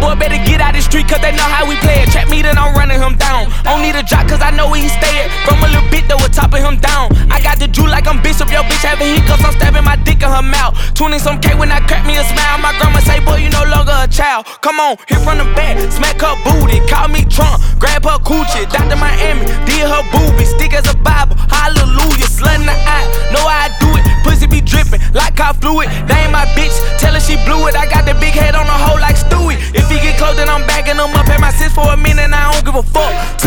boy better get out the street, cause they know how we play it. Trap me, then I'm running him down. Don't need a drop, cause I know where he stay at. From a little bit, though, we're topping him down. I got the Jew like I'm Bishop, yo bitch having hiccups, I'm stabbing my dick in her mouth. Tuning some K when I crack me a smile. My grandma say, boy, you no longer a child. Come on, hit from the back, smack her booty. Call me drunk, grab her coochie. Dr. Miami, did her boobies. Stick as a Bible, hallelujah. Slut in the eye, know how I do it. Pussy be dripping like car fluid. They ain't my bitch, tell her she blew it. I got the big head on the hoe like Stewie. If he get close, then I'm backing him up. Had my sis for a minute, and I don't give a fuck.